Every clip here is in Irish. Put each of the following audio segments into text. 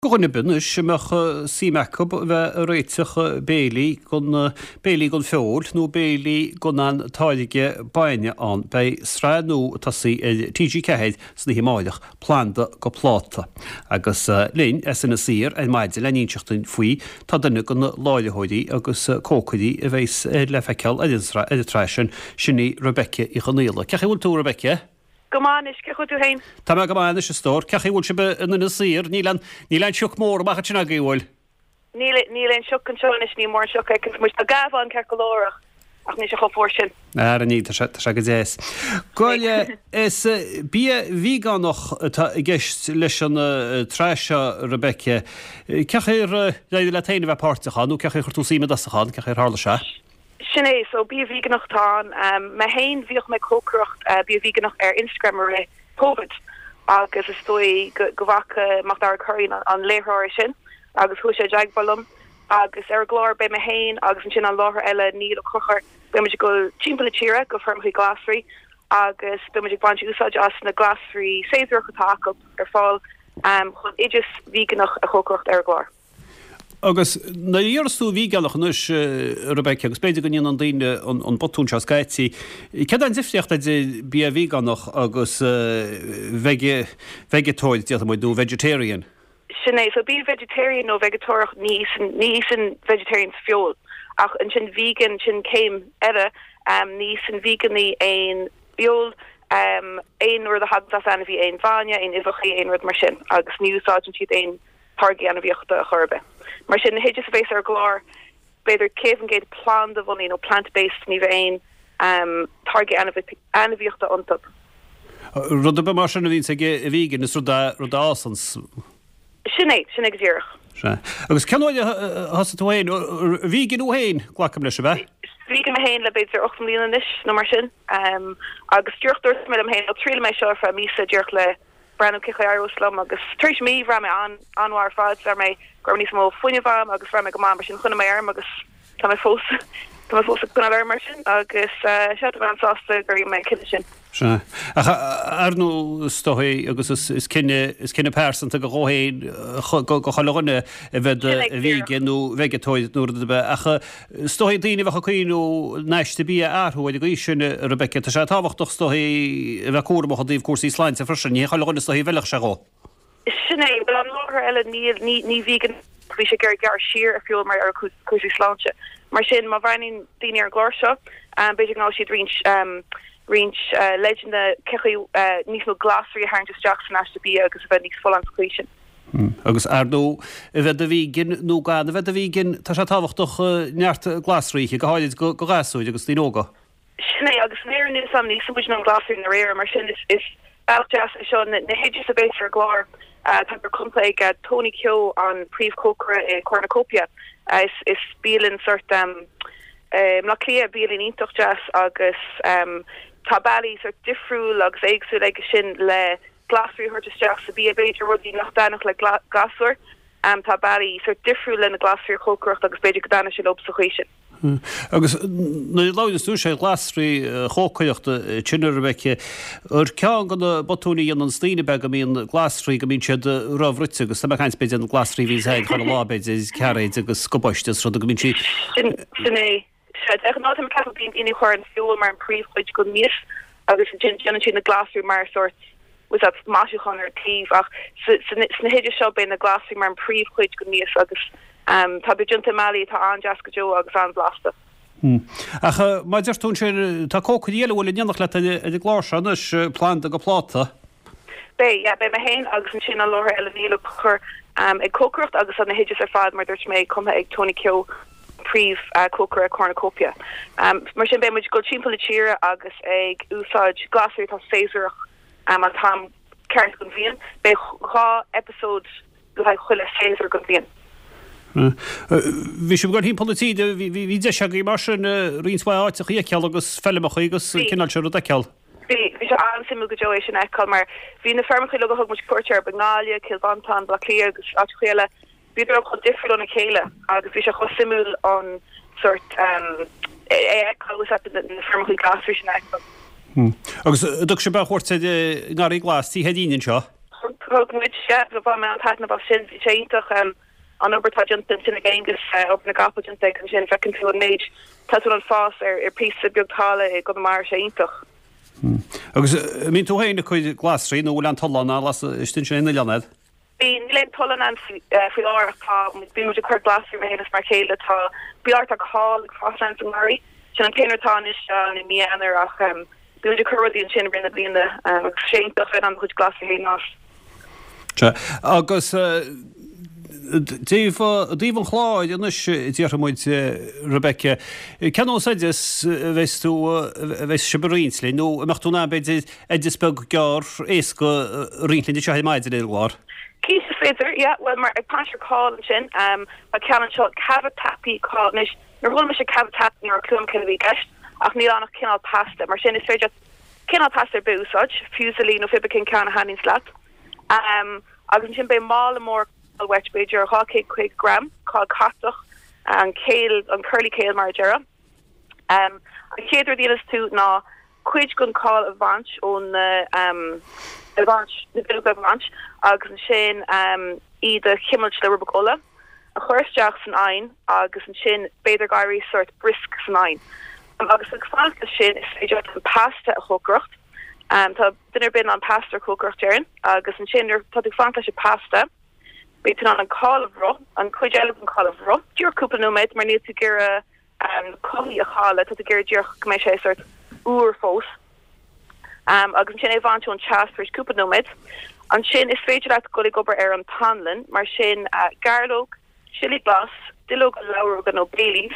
Gona bunus semach símeach bheith réiteach bélaí gon feol nó bélaí gon an táilige baine an bei sráú tasí TG Cehéid san himáideach planda go pláta. Agus linn na sír an maidide le níseachtain faoi tá duna gon láileóidí agus cócaidí a bheits le feiceal treisin sinní Rebecca i chanéla. Cecha bhfuil tú Rebecca? Gomáis ce chu tú hain. Tá me gomáis se stór, cecha bhúil se na sír, nílan siúch mór bachcha sinna gúil. Nílen siúch an seonis ní mór siúch ag mu a gabhán ce golórach ach ní se cho fór sin. Ar ní tá se go déas. Gáile is bí vígan noch i gceist leis an treise Rebecca. Cecha le taine bheith páirteachán, nó cecha chu tú síime dasachán, cecha hála se? Sinné, so bí vígan noch tá, me hain bhíoch me cócrocht bí vígan noch Instagram re COVID agus is stoi gohacha macht ar chuín an léthir sin agus thu sé deagbalm agus glár be me hain agus an sin an láthir eile níl a chuchar be me go timppla tíre go firmchaí glasrí agus be me ban úsáid as na glasrí séidir go take ar fáil chun idir vígan noch a chócrocht glár. Agus na dhéarstú bhígeach nus Rebecca agus beidir gon an daine an botún se scaití. Ce an zifteocht bí a bhíganach agus vegetóid tí mu dú vegetarian. Sinné, so bí vegetarian nó vegetórach níos an vegetarian fiol ach an sin vegan sin céim eile níos an veganí ein biol ein ru a hadtas an bhí ein bhaine ein ifachaí ein rud mar sin agus níúsáin siad ein targi an bhíochta a churbe. Mar sin na héidir béis ar glár beidir céhan géad plán de bhí nó plant-based ní bheith targi an bhíochta antap. Rud a be mar sin a bhín a bhígan is rud ásans? Sinné ggéirech. Agus ceáide has tú hain bhígan ó hain glacham leis a bheith? Bhígan a hain le beidir 8 líon is nó mar sin agus dúirtar me am hain ó tríle mé seo fra mísa dúirch le Brandon Kichayaroslum agus trish me ra me anwar fads ar me gorní smó fuinevam agus ra me go man sin chunna mé arm agus tá me fós gunna ar mar sin agus se van sásta gur me ki sin. Se arnú stohé agus is cinenne persanta go róhéin go chalanne bheit vígenú vegetóid nó be acha stohé daine bhecha chuoinú neiste bí athúid go sinne Rebecca tá sé táhachtach stohé bheith cuaach díomh cuasí sláin sa frisin ní chalanne stohí bhealach se gá. Sinné be an láthir eile ní vígan bhí sé gur gar siir a fiúil mar ar cuasí sláinte. Mar sin má bhainin daine ar glár seo beidir ná siad Reinch legenda cechu níos nó glasrí haint isteach san as bí agus bheith níos fol an squation. Agus ardó bheith a bhígin nó gan a bheith a bhígin tá sé táhachtach neart glasríe go háid go gasúid agus tíóga. Sinné agus néirú sam níos mu an glasí na réir mar sin is bailteas seo na héidir a béis ar glár tá compla Tony Kyo an príomhcócra i cornucopia is bílinn sort na clia bílinn íntocht jazz agus tabali sort difriúil agus éagsú ag sin le glasrí thuirteteach sa bí a beidir rudí nach danach le gasúir tabali sort difriúil le na glasrí chócrocht agus beidir go dana sin op sa chuisi. Agus na láidir tú sé glasrí chócaíochta tinine Rebecca ar cean go botúnaí an stíine be go míon glasrí go mín siad rahruite agus tá chaint beidir an glasrí hí head chu lábeid ceid agus scopáistes ru go mín si. Sinné. ná me cap bín iní chuir an fiúil mar an príomhchuid go níos agus sin na glasú mar sort was at máisiúchan ar tíh ach sna héidir seo be na glasú mar an príomhchuid go níos agus tá bejunta meí tá anjas go Jo agus an blasta. Acha maidir tún sin tá cócaíile bhfuil neannach le a gláán is plán a go pláta? Bé me héin agus an sin an láthir eile níle chur ag cócrocht agus an na héidir ar fad mar dúirt mé cumtha ag Tony Kyo príomh cócra cornucopia. Mar sin be muid go timppla tíre agus ag úsáid glasú tá féidirach a tá ceart gon bhíon be chá episód go chuile féidir gon bhíon. Bhí sem gur hí politíide hí de se í mar sin rionsmááiteach í ceall agus fellimeach agus cinál se a ceall. Bhí se an simú go Joéis sin eáil mar hí na fermcha le go thug mu cuairtear Bengália, Kilbantan, Blaclia agus áchéile bíidir chu difriúil na chéile agus bhí se chu simú an sort na fermchaí glasrí sin eáil. Agus dug se be chuirte garí glas tí hedíanaan seo? muid bh me an tana bh sin séintach an obertá juntan sin agégus op na gapagent an sin fecinn tú an méid tá an fás pí beagtála go mar séintach. Agus mín tú héine chuid glasrí nó an talánna las istin sin na leanad? Bhín le tolan an fi áirtá bí mu chu glasí mé hénas mar chéile tá beart a call fálan an marí sin an peinartá is an i mianar ach bí chuí an sin rinne blina séintach an chud glasí hé nás. Agus díomh chláid an díarmid Rebecca. Ceanóidir bheits tú bheits sibarínsli nó amach túna beidir speg gear ééis go rilinn de se maidir é gláir. Keith féidir, well mar ag páir call sin a cean seo cabtapi call nis nar hol me se cabtapi ar clum cin bhí gist ach ní annach cinál pasta mar sin is féidir cinál pasta búsáid fusalí nó fibacin cean a hanin slat agus sin be mála mór wet beidir há quick gram call catach an céil an curly céil mar jera a chéidir dílas tú ná cuid gon call a vanch ón the bit of ranch agus an sin I de chimmel le bekolle a chuirsteach san ein agus an sin beidir gaiirí sort brisk san ein agus fa sin is féidir an pasta a chokrocht tá dinner bin an pasta chokrochtrin agus an sin tá fan se pasta be an call of ro an cuid an call of ro Dúr cúpla nóid mar ní tú gera choí a chaala tá gera dúch go mé sé sort úr fós. Agus sin van an chasper cúpa nóid an sin is féidir go gobar an tanlin mar sin garlóg, chili glas, dilog lauro gan ó Baileys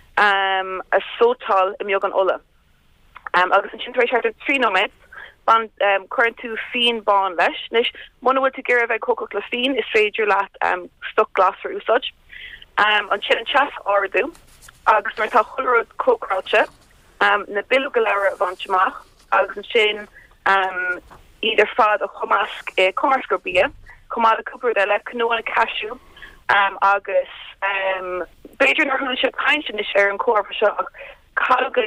a sótal im jog an ola. Agus an sin trí nóid ban current tú fin ban leis nis monhfuil tú gur bheith coco le fin is féidir leat stock glas for úsáid an sin an chas ardú agus mar tá chuú córáte na bil go leir a bhaintach agus an sin idir fad a chomasc commersco bia comá a cúpur de le cnó a casú agus beidir nar hunn se kaintsin is an cór seo calga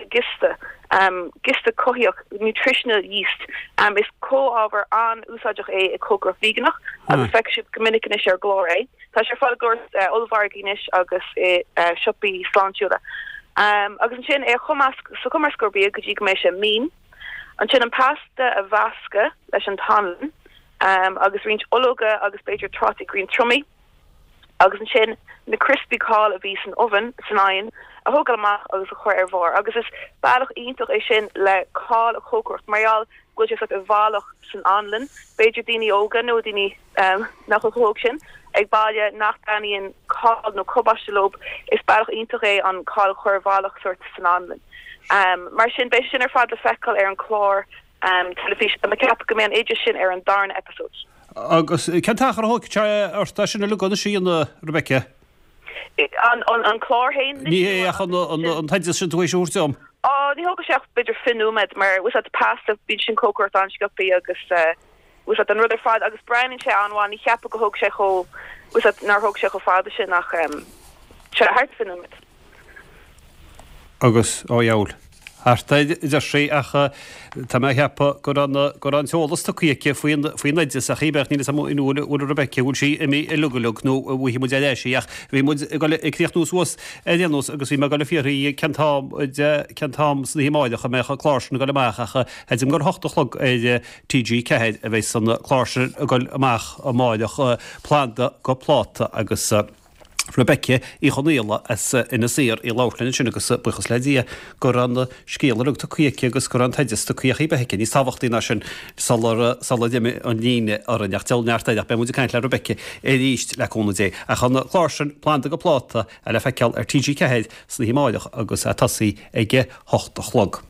gista cohiach nutritional yeast is co-over an úsáideach a cógraf veganach agus fe gomininic is glór Tá sé fá go olvarginis agus sipi sláúda agus an sin sa commerscorbí go dtí go mééis se mín an sin an pasta a vasca leis an tanlin agus rint ologa agus beidir trotty green trummy agus an sin na crispy call a ví an oven san a hogal amach agus a chuir bhór agus is bailach ionintach é sin le call a chócocht marial go just a bhálach san anlin beidir daoine óga nó daoine nach hoog sin ag bailile nach daíon call nó cobastelób is bailach ionintach é an call chuir bhálach sort san anlin mar sin bei sin fad le fecal an chlár televis a cap go mé an éidir sin an darn episodes. Agus centachar hóg orta sin le gona sí an Rebecca. An chlárhain? Ní an taidir sin tuéis úrteom. Ní hoga seach beidir finúmed mar was at pasta bí sin cócart an scopi agus was at an rudder fad agus brein sé anháin ní cheappa go hoog sé cho was at nar hoog sé go fáda sin nach se hart finúmed. Agus óheol. Hartaid idir sé acha tá heappa go an teolalas tá cuiice faoin leidir a chibeh níla sam inúla ú Rebecca bhúil si imi lugalug nó bhí mu éisiach bhí mu críochtús éanús agus bhí me gal fií centám na híáidecha mecha chláirsin go amachcha heidim gur 8chlog TG cehéid a bheits san chláirsin a goil amach a máideach planta go pláta agus Rebecca í choníla as ina sír í láhlainn sin agus buchas ledí gur an scéalarúg tá cuiice agus gur an taidirsta cuií behecin í sáhachttaí sin saladéime an líine ar an neachtailnearttaide be muidir caiint le Rebecca é ríist leúna dé a chuna chláirsin planta go pláta a le feiceal TG cehéid sa híáideach agus a tasaí ige 8chlog.